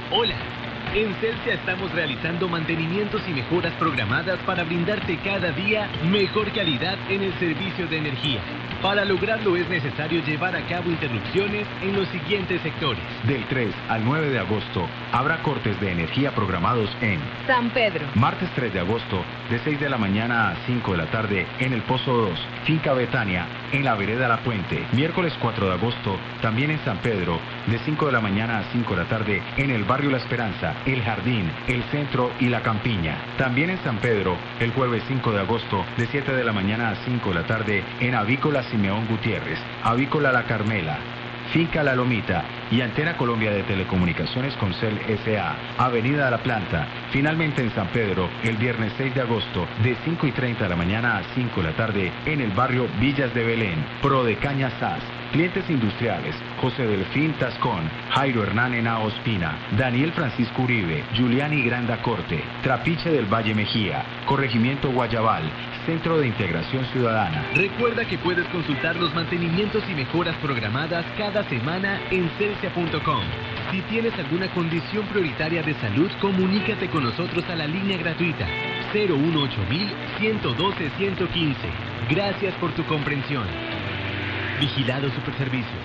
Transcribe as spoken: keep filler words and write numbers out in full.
Hola, en Celsia estamos realizando mantenimientos y mejoras programadas para brindarte cada día mejor calidad en el servicio de energía. Para lograrlo es necesario llevar a cabo interrupciones en los siguientes sectores. Del tres al nueve de agosto habrá cortes de energía programados en San Pedro. Martes tres de agosto de seis de la mañana a cinco de la tarde en el Pozo dos, Finca Betania, en la vereda La Puente. Miércoles cuatro de agosto también en San Pedro de cinco de la mañana a cinco de la tarde en el barrio La Esperanza, El Jardín, El Centro y La Campiña. También en San Pedro el jueves cinco de agosto de siete de la mañana a cinco de la tarde en Avícola Simeón Gutiérrez, Avícola La Carmela, Finca La Lomita y Antena Colombia de Telecomunicaciones Concel S A, Avenida La Planta. Finalmente en San Pedro, el viernes seis de agosto, de cinco y treinta de la mañana a cinco de la tarde, en el barrio Villas de Belén, Prodecaña S A S. Clientes industriales, José Delfín Tascón, Jairo Hernán Henao Ospina, Daniel Francisco Uribe, Giuliani Granda Corte, Trapiche del Valle Mejía, Corregimiento Guayabal, Centro de Integración Ciudadana. Recuerda que puedes consultar los mantenimientos y mejoras programadas cada semana en celsia punto com. Si tienes alguna condición prioritaria de salud, comunícate con nosotros a la línea gratuita cero uno ocho mil, ciento doce, ciento quince. Gracias por tu comprensión. Vigilado Superservicios.